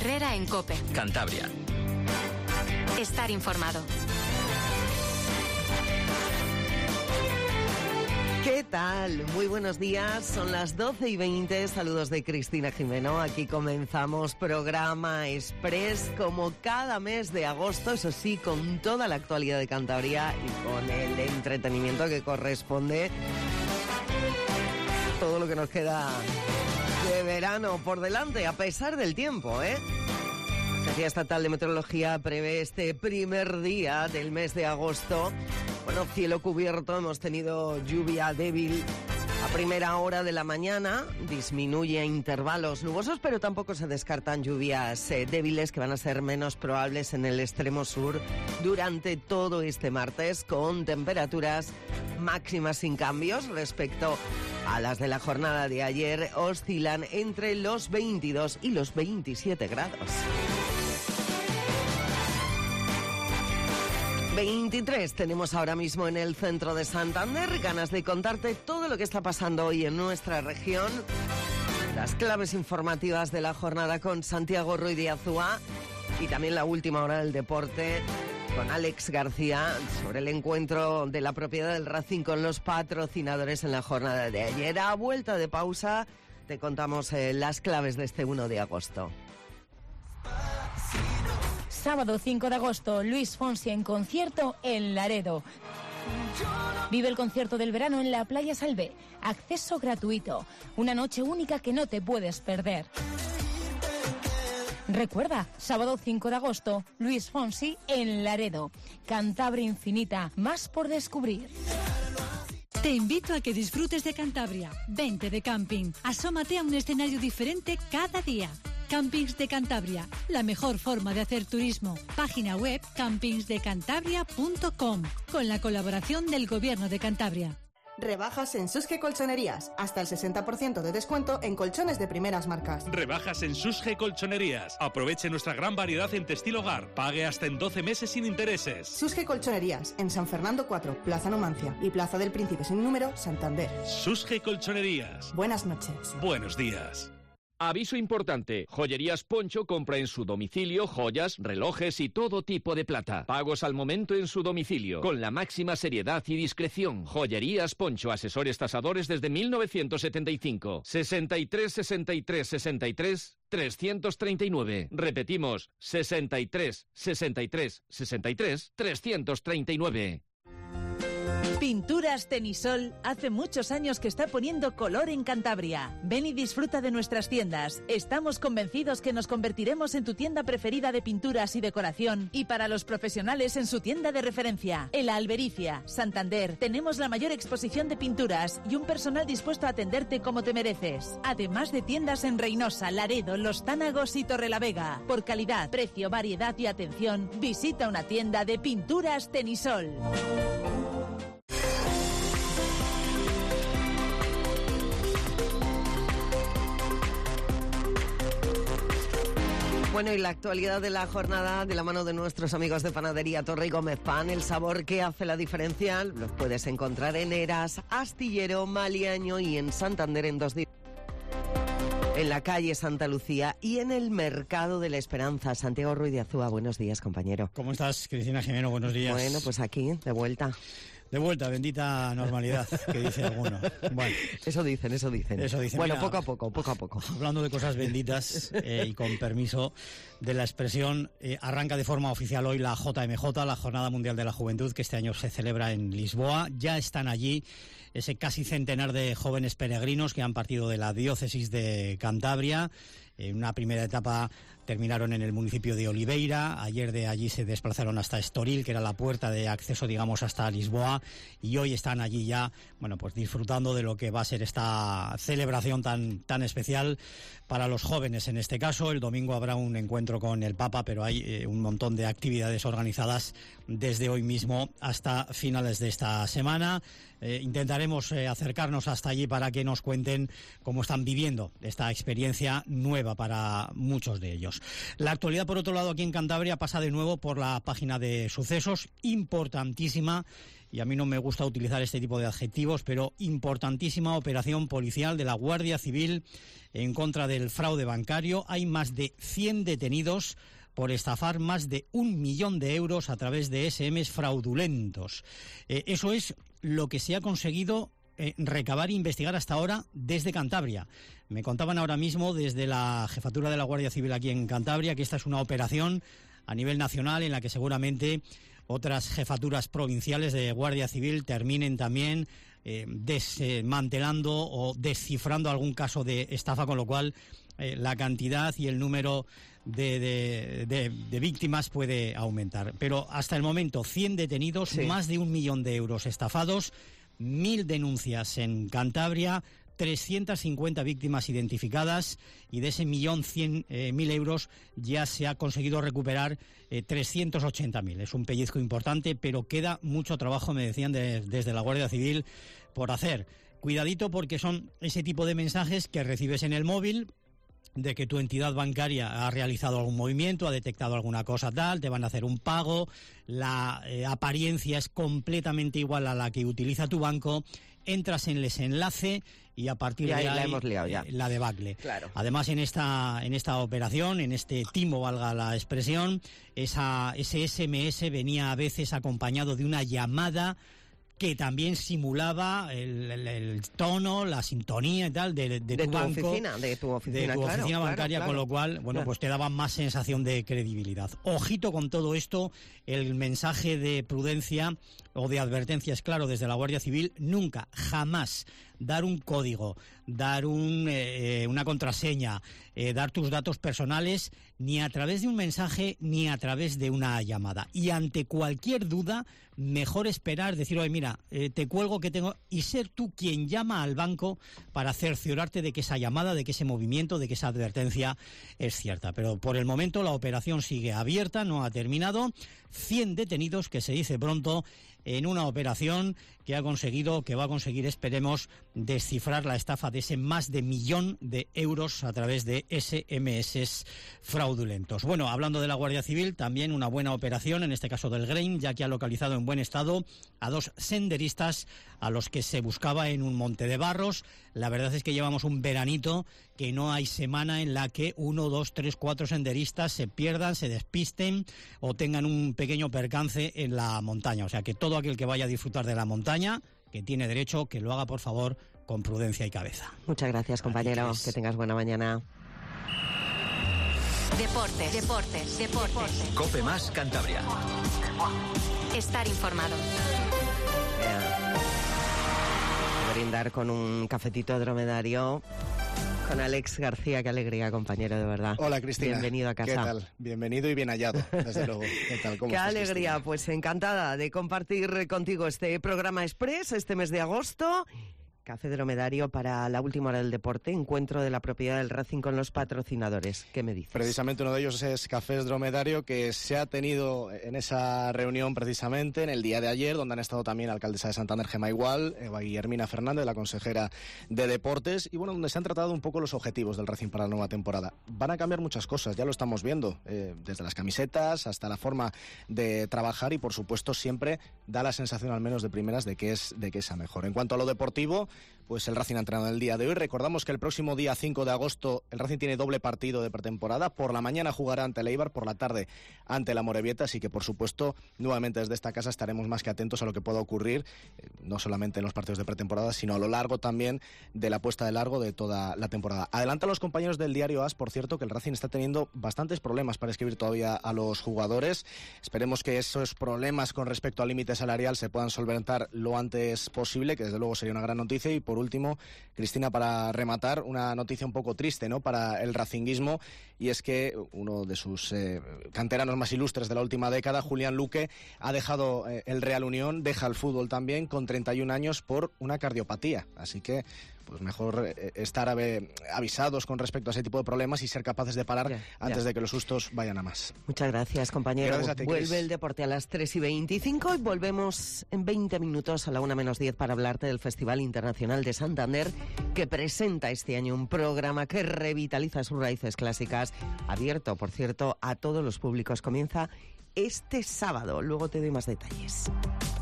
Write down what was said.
Herrera en COPE. Cantabria. Estar informado. ¿Qué tal? Muy buenos días, son las 12:20, saludos de Cristina Jimeno. Aquí comenzamos programa Express como cada mes de agosto, eso sí, con toda la actualidad de Cantabria y con el entretenimiento que corresponde. Todo lo que nos queda de verano por delante, a pesar del tiempo, ¿eh? La Agencia Estatal de Meteorología prevé este primer día del mes de agosto. Bueno, cielo cubierto, hemos tenido lluvia débil a primera hora de la mañana, disminuye a intervalos nubosos, pero tampoco se descartan lluvias débiles que van a ser menos probables en el extremo sur durante todo este martes, con temperaturas máximas sin cambios respecto a las de la jornada de ayer, oscilan entre los 22 y los 27 grados. 23 tenemos ahora mismo en el centro de Santander. Ganas de contarte todo lo que está pasando hoy en nuestra región. Las claves informativas de la jornada con Santiago Ruiz de Azúa y también la última hora del deporte con Alex García sobre el encuentro de la propiedad del Racing con los patrocinadores en la jornada de ayer. A vuelta de pausa te contamos las claves de este 1 de agosto. Sábado 5 de agosto, Luis Fonsi en concierto en Laredo. Vive el concierto del verano en la Playa Salvé. Acceso gratuito. Una noche única que no te puedes perder. Recuerda, sábado 5 de agosto, Luis Fonsi en Laredo. Cantabria infinita, más por descubrir. Te invito a que disfrutes de Cantabria. Vente de camping. Asómate a un escenario diferente cada día. Campings de Cantabria, la mejor forma de hacer turismo. Página web campingsdecantabria.com, con la colaboración del Gobierno de Cantabria. Rebajas en Susge Colchonerías. Hasta el 60% de descuento en colchones de primeras marcas. Rebajas en Susge Colchonerías. Aproveche nuestra gran variedad en textil hogar. Pague hasta en 12 meses sin intereses. Susge Colchonerías, en San Fernando 4, Plaza Numancia y Plaza del Príncipe sin número, Santander. Susge Colchonerías. Buenas noches. Buenos días. Aviso importante, Joyerías Poncho compra en su domicilio joyas, relojes y todo tipo de plata. Pagos al momento en su domicilio, con la máxima seriedad y discreción. Joyerías Poncho, asesores tasadores desde 1975. 63 63 63 339. Repetimos, 63 63 63 339. Pinturas Tenisol hace muchos años que está poniendo color en Cantabria. Ven y disfruta de nuestras tiendas. Estamos convencidos que nos convertiremos en tu tienda preferida de pinturas y decoración, y para los profesionales en su tienda de referencia. En La Albericia, Santander, tenemos la mayor exposición de pinturas y un personal dispuesto a atenderte como te mereces. Además de tiendas en Reynosa, Laredo, Los Tánagos y Torrelavega. Por calidad, precio, variedad y atención, visita una tienda de Pinturas Tenisol. Bueno, y la actualidad de la jornada de la mano de nuestros amigos de Panadería Torre y Gómez Pan, el sabor que hace la diferencia, los puedes encontrar en Eras, Astillero, Maliaño y en Santander en 2 días. En la calle Santa Lucía y en el Mercado de la Esperanza. Santiago Ruiz de Azúa, buenos días, compañero. ¿Cómo estás, Cristina Jimeno? Buenos días. Bueno, pues aquí, de vuelta. De vuelta, bendita normalidad, que dice alguno. Bueno, Eso dicen. Bueno, mira, poco a poco. Hablando de cosas benditas y con permiso de la expresión, arranca de forma oficial hoy la JMJ, la Jornada Mundial de la Juventud, que este año se celebra en Lisboa. Ya están allí ese casi centenar de jóvenes peregrinos que han partido de la diócesis de Cantabria. En una primera etapa terminaron en el municipio de Oliveira. Ayer de allí se desplazaron hasta Estoril, que era la puerta de acceso, digamos, hasta Lisboa. Y hoy están allí ya, bueno, pues disfrutando de lo que va a ser esta celebración tan especial para los jóvenes. En este caso, el domingo habrá un encuentro con el Papa, pero hay un montón de actividades organizadas desde hoy mismo hasta finales de esta semana. Intentaremos acercarnos hasta allí para que nos cuenten cómo están viviendo esta experiencia nueva prueba para muchos de ellos. La actualidad, por otro lado, aquí en Cantabria pasa de nuevo por la página de sucesos, importantísima, y a mí no me gusta utilizar este tipo de adjetivos, pero importantísima operación policial de la Guardia Civil en contra del fraude bancario. Hay más de 100 detenidos por estafar más de 1 millón de euros a través de SMs fraudulentos. Eso es lo que se ha conseguido recabar e investigar hasta ahora desde Cantabria. Me contaban ahora mismo desde la jefatura de la Guardia Civil aquí en Cantabria que esta es una operación a nivel nacional en la que seguramente otras jefaturas provinciales de Guardia Civil terminen también desmantelando o descifrando algún caso de estafa, con lo cual la cantidad y el número de víctimas puede aumentar. Pero hasta el momento 100 detenidos, más de 1 millón de euros estafados, 1.000 denuncias en Cantabria, 350 víctimas identificadas, y de ese 1.100.000 euros ya se ha conseguido recuperar 380.000. Es un pellizco importante, pero queda mucho trabajo, me decían desde la Guardia Civil, por hacer. Cuidadito, porque son ese tipo de mensajes que recibes en el móvil, de que tu entidad bancaria ha realizado algún movimiento, ha detectado alguna cosa tal, te van a hacer un pago, la apariencia es completamente igual a la que utiliza tu banco, entras en ese enlace y a partir de ahí la hemos liado ya. La debacle. Claro. Además, en esta operación, en este timo, valga la expresión, ese SMS venía a veces acompañado de una llamada que también simulaba el tono, la sintonía y tal de tu banco, de tu oficina bancaria, con lo cual, pues te daba más sensación de credibilidad. Ojito con todo esto, el mensaje de prudencia o de advertencia es claro desde la Guardia Civil: nunca, jamás dar un código, dar una contraseña, dar tus datos personales, ni a través de un mensaje ni a través de una llamada. Y ante cualquier duda, mejor esperar, decir: oye, mira, te cuelgo que tengo, y ser tú quien llama al banco para cerciorarte de que esa llamada, de que ese movimiento, de que esa advertencia es cierta. Pero por el momento la operación sigue abierta, no ha terminado. 100 detenidos, que se dice pronto, en una operación que va a conseguir, esperemos, descifrar la estafa de ese más de 1 millón de euros a través de SMS fraudulentos. Bueno, hablando de la Guardia Civil, también una buena operación, en este caso del Grain, ya que ha localizado en buen estado a 2 senderistas a los que se buscaba en un monte de Barros. La verdad es que llevamos un veranito que no hay semana en la que 1, 2, 3, 4 senderistas se pierdan, se despisten o tengan un pequeño percance en la montaña. O sea que todo aquel que vaya a disfrutar de la montaña, que tiene derecho, que lo haga, por favor, con prudencia y cabeza. Muchas gracias, compañero. Que tengas buena mañana. Deportes. COPE más Cantabria. Estar informado. Brindar con un cafetito dromedario con Alex García. Qué alegría, compañero, de verdad. Hola, Cristina. Bienvenido a casa. ¿Qué tal? Bienvenido y bien hallado, desde luego. ¿Qué tal? ¿Cómo Qué estás, alegría, Cristina? pues encantada de compartir contigo este programa Express este mes de agosto. Café dromedario para la última hora del deporte, encuentro de la propiedad del Racing con los patrocinadores. ¿Qué me dices? Precisamente uno de ellos es Cafés Dromedario, que se ha tenido en esa reunión precisamente en el día de ayer, donde han estado también la alcaldesa de Santander, Gemma Igual, Guillermina Fernández, la consejera de Deportes, y bueno, donde se han tratado un poco los objetivos del Racing para la nueva temporada. Van a cambiar muchas cosas, ya lo estamos viendo, desde las camisetas hasta la forma de trabajar, y por supuesto siempre da la sensación, al menos de primeras, de que es a mejor. En cuanto a lo deportivo, pues el Racing ha entrenado el día de hoy. Recordamos que el próximo día 5 de agosto el Racing tiene doble partido de pretemporada. Por la mañana jugará ante el Eibar, por la tarde ante la Amorebieta, así que por supuesto nuevamente desde esta casa estaremos más que atentos a lo que pueda ocurrir, no solamente en los partidos de pretemporada, sino a lo largo también de la puesta de largo de toda la temporada. Adelanta a los compañeros del diario AS, por cierto, que el Racing está teniendo bastantes problemas para escribir todavía a los jugadores. Esperemos que esos problemas con respecto al límite salarial se puedan solventar lo antes posible, que desde luego sería una gran noticia. Y por último, Cristina, para rematar, una noticia un poco triste, ¿no?, para el racinguismo, y es que uno de sus canteranos más ilustres de la última década, Julián Luque, ha dejado el Real Unión, deja el fútbol también con 31 años por una cardiopatía. Así que pues mejor estar avisados con respecto a ese tipo de problemas y ser capaces de parar antes de que los sustos vayan a más. Muchas gracias, compañero. Gracias a ti, Vuelve Chris. el deporte a las 3:25 y volvemos en 20 minutos a la 1:10 para hablarte del Festival Internacional de Santander, que que presenta este año un programa que revitaliza sus raíces clásicas, abierto, por cierto, a todos los públicos. Comienza este sábado. Luego te doy más detalles.